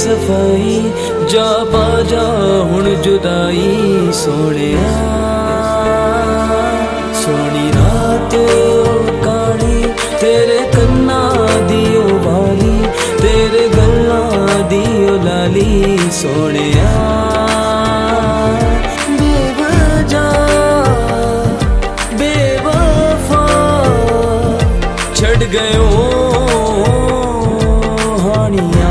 सफाई जा पा जा हुण जुदाई सोहणिया सोहनी रात काली तेरे कन्ना दी ओ वाली तेरे गल्लां दी ओ लाली सोहणिया छड़ गयो हानिया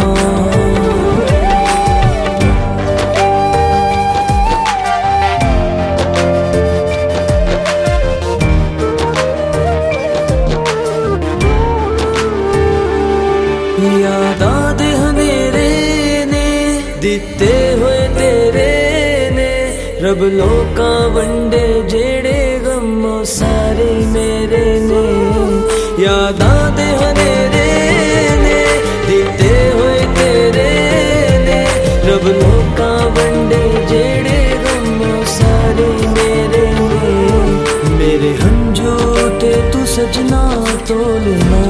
यादां दे हनेरे ने दिते हुए तेरे ने रब लोकां वंडे जेड़े गम सारे मेरे ने यादां दे हनेरे ने दिते हुए तेरे ने रब लोकां वंडे जेड़े गम सारे मेरे ने मेरे हंजू ते तू सजना तोलना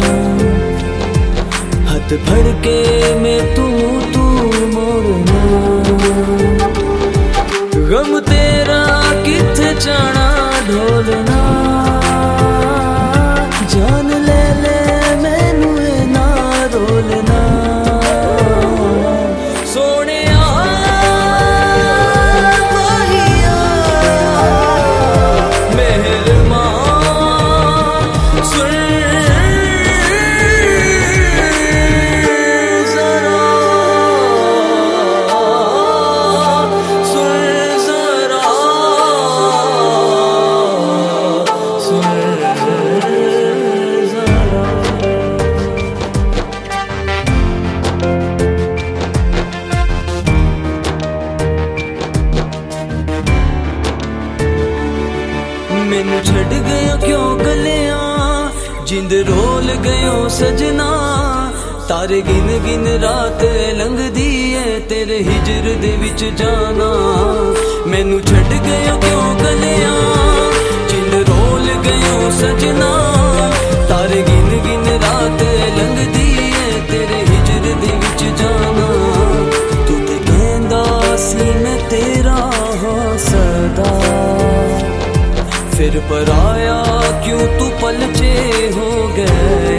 हथ फड़ के मैं तू मोड़ना गम तेरा किथे जाना ढोलना जान ले ले मैनू ना रोलना सोहणिया माहिया मेहरबान सुन मैनू छड़ गयो क्यों गलिया जिंद रोल गयो सजना तारे गिन गिन रात लंघदी है तेरे हिजर दे विच जाना मैनू छड़ गयो क्यों गलिया जिंद रोल गयो सजना तारे गिन गिन रात लंघदी है तेरे हिजर दे विच जाना तू ते कहंदा सी मैं तेरा हां सदा फिर पराया क्यों तू पलचे हो गए